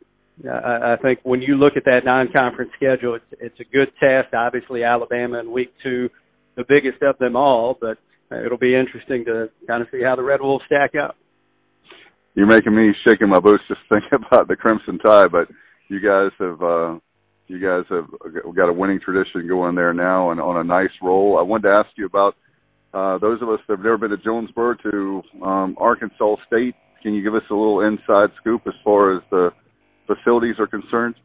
I think when you look at that non-conference schedule, it's, it's a good test. Obviously, Alabama in week two, the biggest of them all, but it'll be interesting to kind of see how the Red Wolves stack up. You're making me shaking my boots just thinking about the Crimson Tide, but you guys have uh, you guys have got a winning tradition going there now and on a nice roll. I wanted to ask you about uh, those of us that have never been to Jonesboro to um, Arkansas State. Can you give us a little inside scoop as far as the facilities are concerned?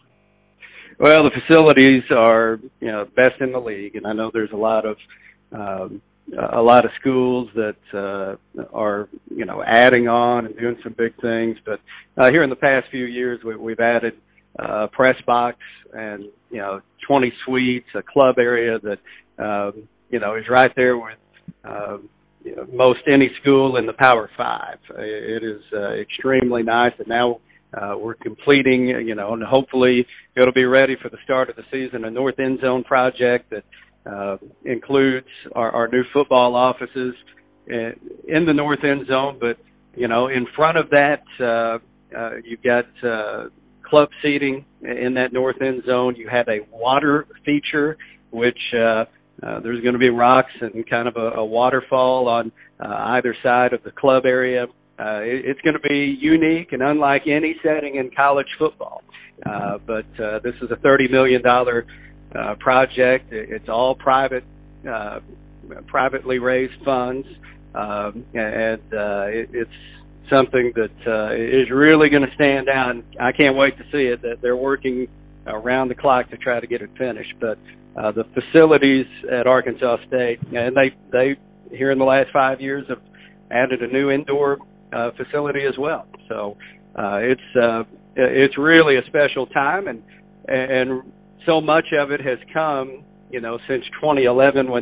Well, the facilities are, you know, best in the league, and I know there's a lot of um, a lot of schools that uh, are, you know, adding on and doing some big things. But uh, here in the past few years, we, we've added uh, a press box and, you know, twenty suites, a club area that um, you know is right there with uh, you know, most any school in the Power Five. It is uh, extremely nice, and now. Uh, we're completing, you know, and hopefully it'll be ready for the start of the season, a North End Zone project that uh, includes our, our new football offices in, in the North End Zone. But, you know, in front of that, uh, uh, you've got uh, club seating in that North End Zone. You have a water feature, which uh, uh, there's going to be rocks and kind of a, a waterfall on uh, either side of the club area. Uh, it, it's going to be unique and unlike any setting in college football. Uh, but uh, this is a thirty million dollars uh, project. It, it's all private, uh, privately raised funds, um, and uh, it, it's something that uh, is really going to stand out. And I can't wait to see it. That they're working around the clock to try to get it finished. But uh, the facilities at Arkansas State, and they they here in the last five years have added a new indoor Uh, facility as well. So uh, it's uh, it's really a special time, and and so much of it has come, you know, since twenty eleven when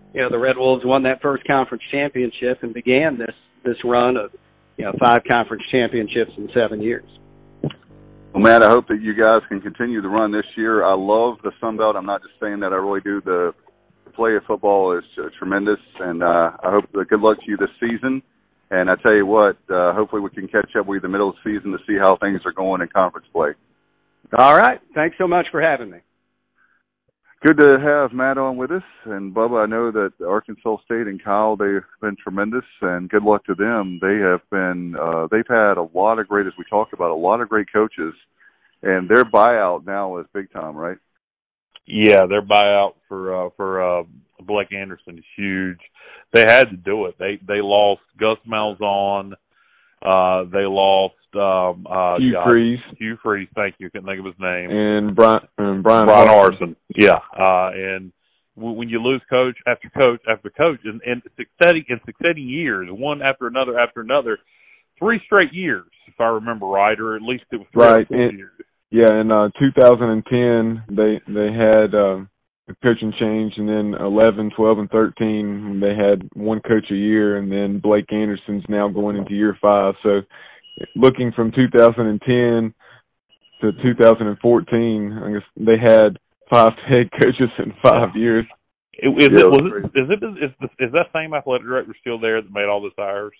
you know, the Red Wolves won that first conference championship and began this, this run of, you know, five conference championships in seven years. Well, Matt, I hope that you guys can continue the run this year. I love the Sun Belt. I'm not just saying that. I really do. The play of football is uh, tremendous, and uh, I hope uh, good luck to you this season. And I tell you what, uh, hopefully we can catch up with you in the middle of the season to see how things are going in conference play. All right. Thanks so much for having me. Good to have Matt on with us. And, Bubba, I know that Arkansas State and Kyle, they've been tremendous, and good luck to them. They have been uh, – they've had a lot of great, as we talked about, a lot of great coaches, and their buyout now is big time, right? Yeah, their buyout for uh, for uh, Blake Anderson is huge. They had to do it. They they lost Gus Malzahn. Uh, they lost um, uh, Hugh God, Freeze. Hugh Freeze, thank you. Couldn't think of his name. And Brian and Brian, Brian Harsin. Harsin. Yeah, uh, and w- when you lose coach after coach after coach, and, and succeeding in succeeding years, one after another after another, three straight years, if I remember right, or at least it was three right. or four and, years. Yeah, in uh, two thousand ten, they they had um, a coaching change, and then eleven, twelve, and thirteen, they had one coach a year, and then Blake Anderson's now going into year five. So, looking from two thousand ten to two thousand fourteen, I guess they had five head coaches in five years. Is Yeah, it was it it is it is, the, is that same athletic director still there that made all those hires?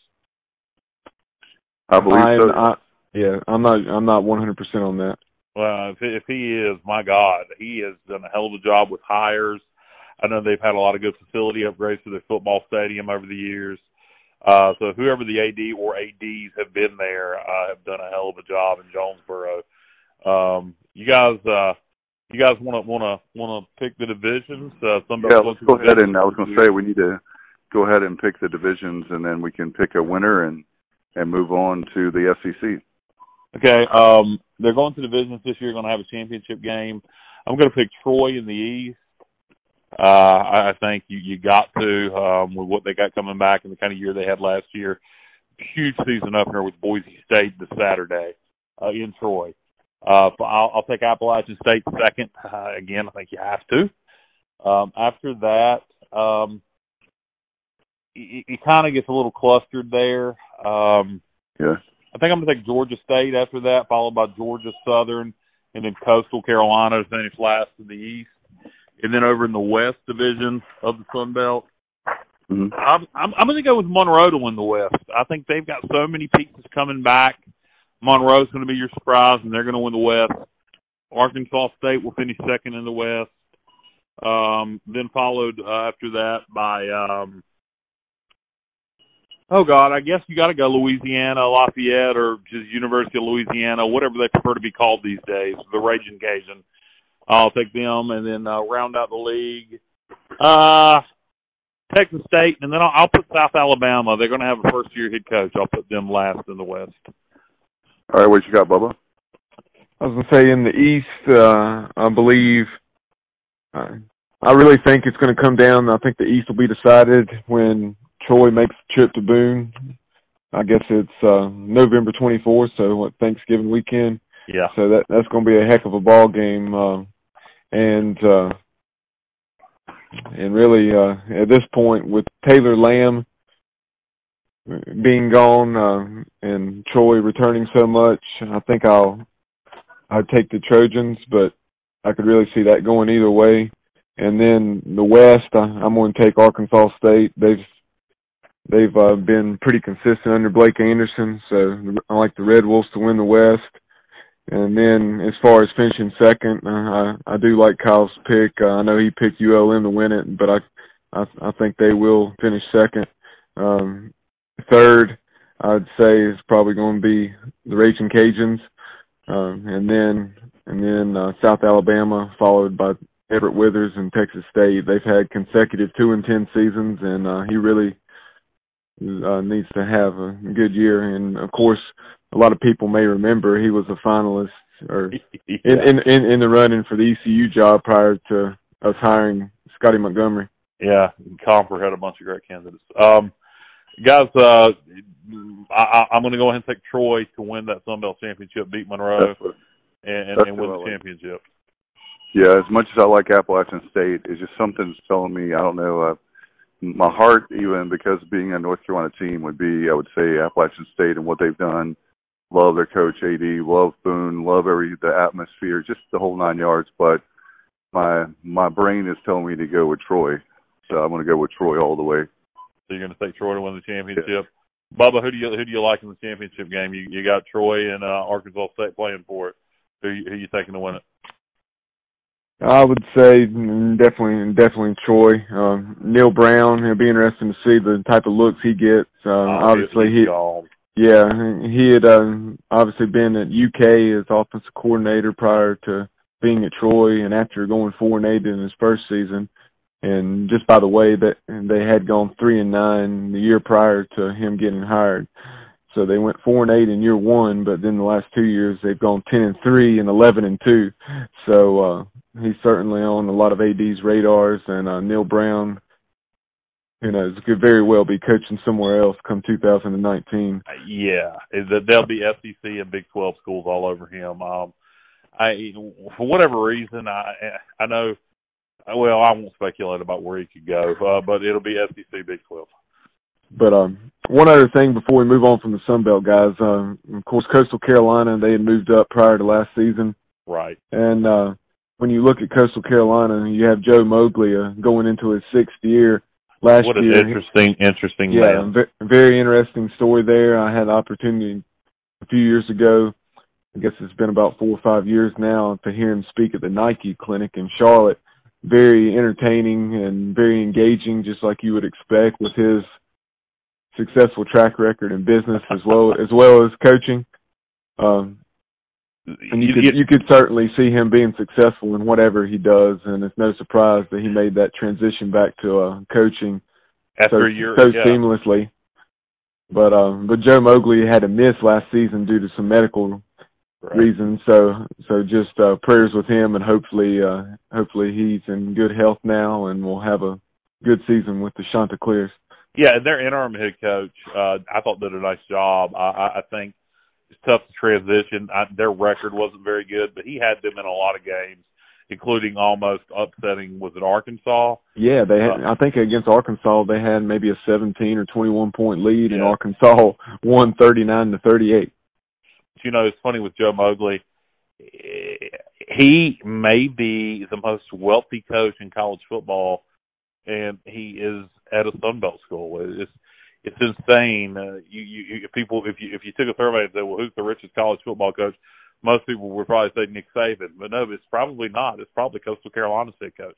I believe I'm, so. I, yeah, I'm not I'm not one hundred percent on that. Well, if, if he is, my God, he has done a hell of a job with hires. I know they've had a lot of good facility upgrades to their football stadium over the years. Uh, so whoever the A D or A Ds have been there uh, have done a hell of a job in Jonesboro. Um, you guys, uh, you guys want to want to want to pick the divisions? Uh, yeah, let's go ahead and I was going to say we need to go ahead and pick the divisions, and then we can pick a winner and and move on to the S E C. Okay, um, they're going to divisions this year. Going to have a championship game. I'm going to pick Troy in the East. Uh, I think you, you got to um, with what they got coming back and the kind of year they had last year. Huge season opener with Boise State this Saturday uh, in Troy. Uh, I'll, I'll take Appalachian State second. Uh, again, I think you have to. Um, after that, um, it, it kind of gets a little clustered there. Um, yeah. I think I'm going to take Georgia State after that, followed by Georgia Southern, and then Coastal Carolina to finish last in the East. And then over in the West Division of the Sun Belt, mm-hmm. I'm, I'm, I'm going to go with Monroe to win the West. I think they've got so many pieces coming back. Monroe's going to be your surprise, and they're going to win the West. Arkansas State will finish second in the West. Um, then followed uh, after that by um, – oh, God, I guess you got to go Louisiana, Lafayette, or just University of Louisiana, whatever they prefer to be called these days, the Raging Cajun. I'll take them, and then uh, round out the league. Uh, Texas State, and then I'll, I'll put South Alabama. They're going to have a first-year head coach. I'll put them last in the West. All right, what you got, Bubba? I was going to say in the East, uh, I believe uh, – I really think it's going to come down. I think the East will be decided when – Troy makes the trip to Boone. I guess it's uh, November twenty-fourth, so what, Thanksgiving weekend. Yeah. So that that's going to be a heck of a ball game, uh, and uh, and really uh, at this point with Taylor Lamb being gone uh, and Troy returning so much, I think I'll I'd take the Trojans, but I could really see that going either way. And then the West, I, I'm going to take Arkansas State. They've They've uh, been pretty consistent under Blake Anderson, so I like the Red Wolves to win the West. And then as far as finishing second, uh, I, I do like Kyle's pick. Uh, I know he picked U L M to win it, but I I, I think they will finish second. Um, third, I'd say is probably going to be the Raging Cajuns, um, and then and then uh, South Alabama, followed by Everett Withers and Texas State. They've had consecutive two and ten seasons, and uh, he really Uh, needs to have a good year. And of course, a lot of people may remember he was a finalist or yeah. in, in, in, in the running for the E C U job prior to us hiring Scotty Montgomery. Yeah, Comper had a bunch of great candidates. Um, guys, uh, I, I'm going to go ahead and take Troy to win that Sun Belt championship, beat Monroe, what, and, and, and win the like. championship. Yeah, as much as I like Appalachian State, it's just something's telling me, I don't know, uh, my heart, even because of being a North Carolina team, would be, I would say, Appalachian State and what they've done. Love their coach, A D. Love Boone. Love every the atmosphere, just the whole nine yards. But my my brain is telling me to go with Troy, so I'm going to go with Troy all the way. So you're going to take Troy to win the championship. Yeah. Bubba, who do you who do you like in the championship game? You you got Troy and uh, Arkansas State playing for it. Who you, who you taking to win it? I would say definitely definitely Troy. Um, Neil Brown. It'll be interesting to see the type of looks he gets. Uh, oh, obviously he. Gone. Yeah, he had uh, obviously been at U K as offensive coordinator prior to being at Troy, and after going four and eight in his first season. And just by the way that they had gone three and nine the year prior to him getting hired, so they went four and eight in year one. But then the last two years they've gone ten and three and eleven and two. So uh, he's certainly on a lot of A D's radars. And uh, Neil Brown, who knows, could very well be coaching somewhere else come two thousand nineteen. Yeah, there'll be S E C and Big twelve schools all over him. Um, I for whatever reason, I I know. Well, I won't speculate about where he could go, uh, but it'll be S E C Big twelve. But um, one other thing before we move on from the Sun Belt guys, um, of course, Coastal Carolina, they had moved up prior to last season. Right. And uh, when you look at Coastal Carolina, you have Joe Mowgli uh, going into his sixth year. Last what an year, interesting, interesting yeah, man. v- very interesting story there. I had the opportunity a few years ago, I guess it's been about four or five years now, to hear him speak at the Nike clinic in Charlotte. Very entertaining and very engaging, just like you would expect with his successful track record in business as well as well as coaching. Um, and you could you could certainly see him being successful in whatever he does, and it's no surprise that he made that transition back to uh, coaching after so, a year so yeah. seamlessly. But um, but Joe Mowgli had to miss last season due to some medical right. reasons. So so just uh, prayers with him, and hopefully uh, hopefully he's in good health now, and we'll have a good season with the Chanticleers. Yeah, and their interim head coach, uh, I thought did a nice job. I, I, I think it's tough to transition. I, their record wasn't very good, but he had them in a lot of games, including almost upsetting, was it Arkansas? Yeah, they had, uh, I think against Arkansas they had maybe a seventeen or twenty-one point lead, yeah. and Arkansas won thirty-nine to thirty-eight. But, you know, it's funny with Joe Mowgli. He may be the most wealthy coach in college football, and he is at a Sun Belt school. It's it's insane. Uh, you, you if people if you if you took a survey and said, well, who's the richest college football coach? Most people would probably say Nick Saban, but no, it's probably not. It's probably Coastal Carolina's head coach.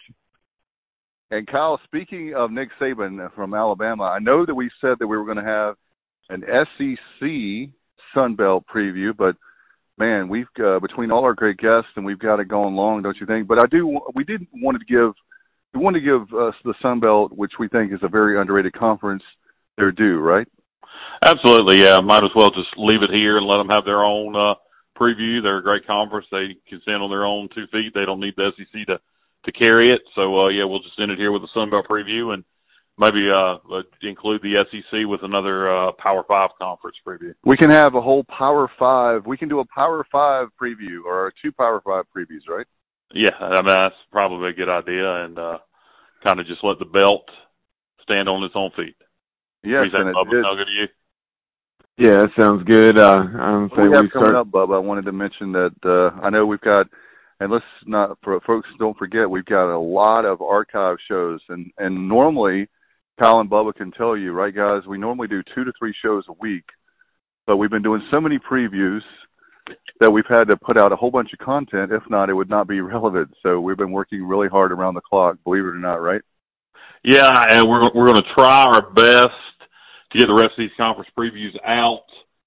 And Kyle, speaking of Nick Saban from Alabama, I know that we said that we were going to have an S E C Sun Belt preview, but man, we've uh, between all our great guests, and we've got it going long, don't you think? But I do. We did want to give. We want to give us the Sun Belt, which we think is a very underrated conference, their due, right? Absolutely, yeah. Might as well just leave it here and let them have their own uh, preview. They're a great conference. They can stand on their own two feet. They don't need the S E C to, to carry it. So, uh, yeah, we'll just end it here with the Sun Belt preview and maybe uh, include the S E C with another uh, Power Five conference preview. We can have a whole Power Five. We can do a Power Five preview or two Power Five previews, right? Yeah, I mean, that's probably a good idea, and uh, kind of just let the belt stand on its own feet. Yes, and it did. How good to you? Yeah, that sounds good. Uh, I don't say we have we coming start... up, Bubba. I wanted to mention that uh, I know we've got, and let's not, for folks, don't forget, we've got a lot of archive shows, and, and normally, Kyle and Bubba can tell you, right, guys, we normally do two to three shows a week, but we've been doing so many previews that we've had to put out a whole bunch of content. If not, it would not be relevant. So we've been working really hard around the clock, believe it or not, right? Yeah, and we're we're going to try our best to get the rest of these conference previews out.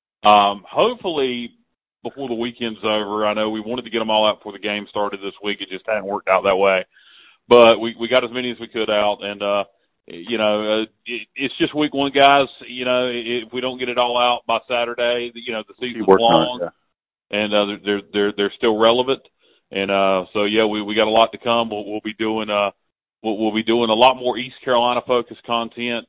Um, hopefully before the weekend's over. I know we wanted to get them all out before the game started this week. It just hadn't worked out that way. But we, we got as many as we could out, and uh, you know, uh, it, it's just week one, guys. You know, if we don't get it all out by Saturday, you know, the season's long. On it, yeah. And uh, they're they're they're still relevant, and uh, so yeah, we, we got a lot to come. We'll, we'll be doing uh we'll, we'll be doing a lot more East Carolina focused content.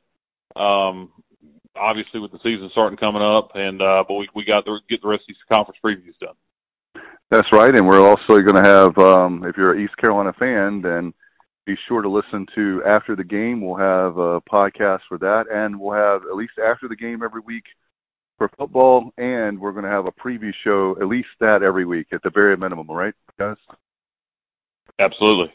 Um, obviously with the season starting coming up, and uh, but we we got to get the rest of these conference previews done. That's right, and we're also going to have um, if you're an East Carolina fan, then be sure to listen to After the Game. We'll have a podcast for that, and we'll have at least After the Game every week for football, and we're going to have a preview show, at least that every week at the very minimum, right, guys? Absolutely.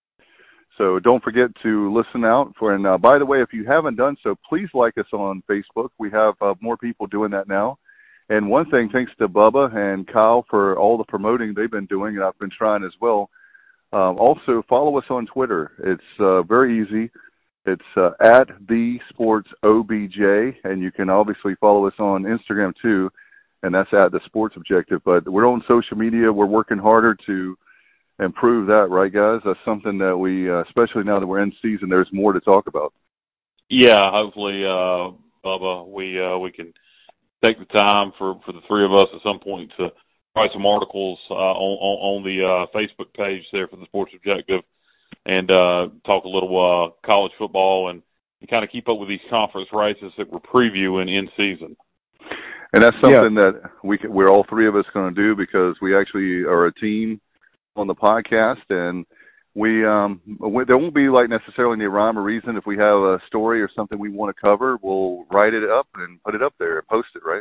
So don't forget to listen out for, and uh, by the way, if you haven't done so, please like us on Facebook. We have uh, more people doing that now. And one thing, thanks to Bubba and Kyle for all the promoting they've been doing, and I've been trying as well. Um, also, follow us on Twitter. It's uh, very easy. It's uh, at the Sports O B J, and you can obviously follow us on Instagram too, and that's at the Sports Objective. But we're on social media. We're working harder to improve that, right, guys? That's something that we, uh, especially now that we're in season, there's more to talk about. Yeah, hopefully, uh, Bubba, we uh, we can take the time for, for the three of us at some point to write some articles uh, on, on, on the uh, Facebook page there for the Sports Objective and uh, talk a little uh, college football and, and kind of keep up with these conference races that we're previewing in season. And that's something yeah. that we can, we're all three of us going to do because we actually are a team on the podcast, and we, um, we there won't be like necessarily any rhyme or reason. If we have a story or something we want to cover, we'll write it up and put it up there and post it, right?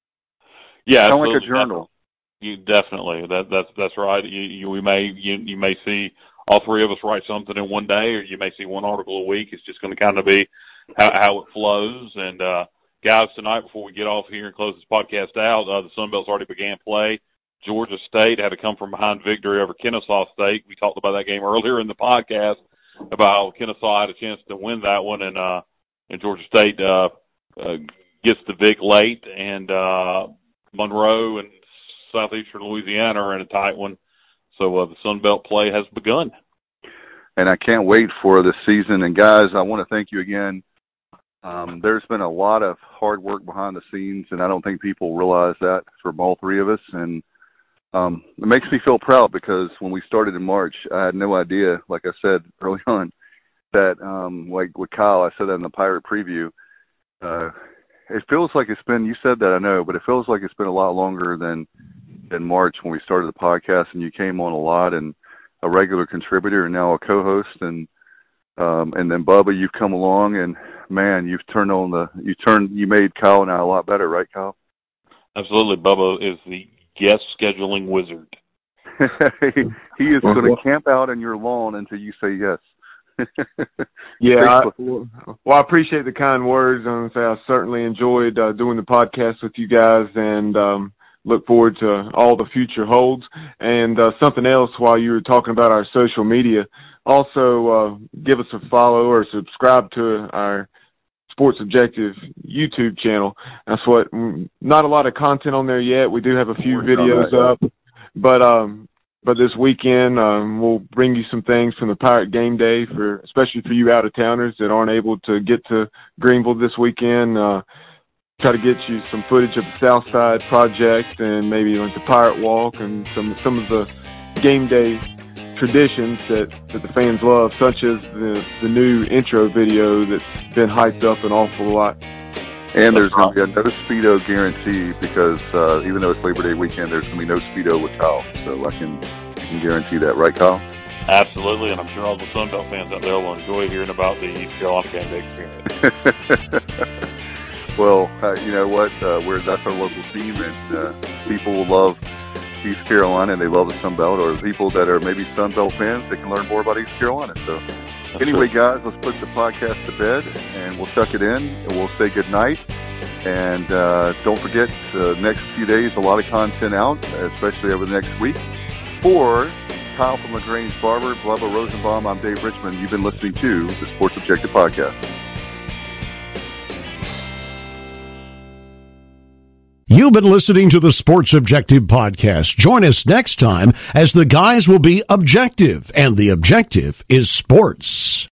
Yeah, kind of like a journal. You definitely that that's that's right. You, you we may you, you may see all three of us write something in one day, or you may see one article a week. It's just going to kind of be how, how it flows. And uh, guys, tonight before we get off here and close this podcast out, uh, the Sun Belt's already began play. Georgia State had to come from behind victory over Kennesaw State. We talked about that game earlier in the podcast about how Kennesaw had a chance to win that one, and uh, and Georgia State uh, uh, gets to Vic late, and uh, Monroe and Southeastern Louisiana are in a tight one. So uh, the Sun Belt play has begun. And I can't wait for the season. And guys, I want to thank you again. Um, there's been a lot of hard work behind the scenes, and I don't think people realize that from all three of us. And Um, it makes me feel proud because when we started in March, I had no idea, like I said early on, that um, like with Kyle, I said that in the Pirate preview, uh, it feels like it's been, you said that, I know, but it feels like it's been a lot longer than, than March when we started the podcast, and you came on a lot and a regular contributor and now a co-host. And um, and then Bubba, you've come along and, man, you've turned on the, you turned, you made Kyle and I a lot better, right, Kyle? Absolutely. Bubba is the guest scheduling wizard. He is going to camp out in your lawn until you say yes. yeah, I, well, I appreciate the kind words. I'm say I certainly enjoyed uh, doing the podcast with you guys, and um, look forward to all the future holds. And uh, something else while you were talking about our social media, also uh, give us a follow or subscribe to our Sports Objective YouTube channel. That's what, not a lot of content on there yet. We do have a few videos up, but um, but this weekend um, we'll bring you some things from the Pirate Game Day, for especially for you out-of-towners that aren't able to get to Greenville this weekend. Uh, try to get you some footage of the Southside Project and maybe like the Pirate Walk and some some of the game day traditions that, that the fans love, such as the, the new intro video that's been hyped up an awful lot. And there's going to be a no Speedo guarantee because uh, even though it's Labor Day weekend, there's going to be no Speedo with Kyle. So I can, I can guarantee that. Right, Kyle? Absolutely, and I'm sure all the Sun Belt fans out there will enjoy hearing about the East Carolina game day experience. Well, uh, you know what? Uh, we're, that's our local team, and uh, people will love East Carolina and they love the Sun Belt, or people that are maybe Sun Belt fans, they can learn more about East Carolina. So That's anyway, true. Guys, let's put the podcast to bed and we'll tuck it in and we'll say good night. And uh, don't forget, the uh, next few days, a lot of content out, especially over the next week. For Kyle from LaGrange Barber, Bubba Rosenbaum, I'm Dave Richmond. You've been listening to the Sports Objective Podcast. You've been listening to the Sports Objective Podcast. Join us next time as the guys will be objective, and the objective is sports.